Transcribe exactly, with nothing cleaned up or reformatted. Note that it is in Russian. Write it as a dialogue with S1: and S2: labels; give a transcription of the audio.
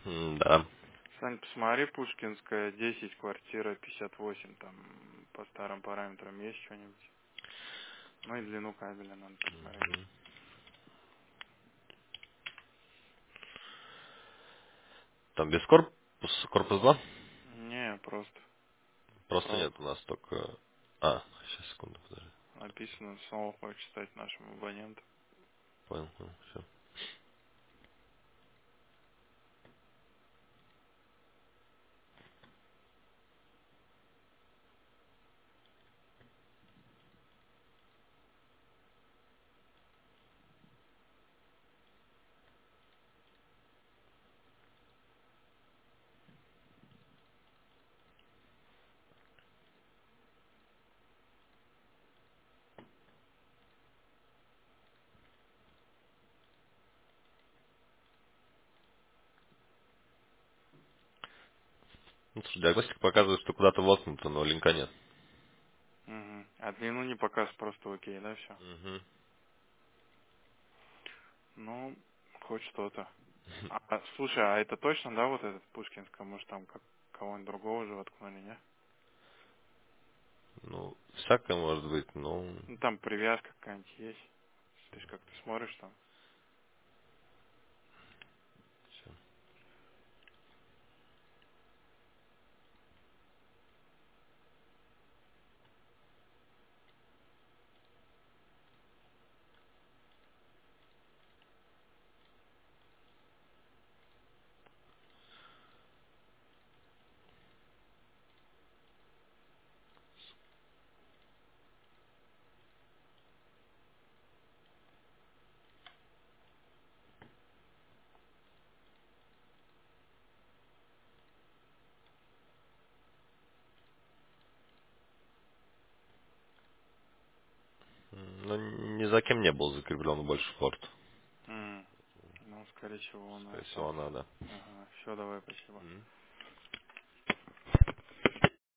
S1: М, Да.
S2: Сань, посмотри, Пушкинская, десять, квартира пятьдесят восемь, там по старым параметрам есть что-нибудь? Ну и длину кабеля надо посмотреть.
S1: Там без корпус, корпус два?
S2: Не, просто,
S1: Просто
S2: просто
S1: нет, у нас только... А, сейчас, секунду, подожди.
S2: написано, снова хочешь стать нашим абонентом.
S1: Понял, все. Ну, слушай, диагностика показывает, что куда-то воткнуто, но линка нет.
S2: Угу. А длину не показ, просто окей, да, все?
S1: Угу.
S2: Ну, хоть что-то. А, а, слушай, а это точно, да, вот этот Пушкинская, может там как кого-нибудь другого же воткнули, не?
S1: Ну, всякое может быть, но...
S2: Ну там привязка какая-нибудь есть. Ты ж как ты смотришь там.
S1: Всё. М, Ну, ни за кем не был закреплен больше порт.
S2: М. Ну, скорее всего, он и
S1: Скорее всего,
S2: остался.
S1: надо.
S2: Ага, все, давай, спасибо.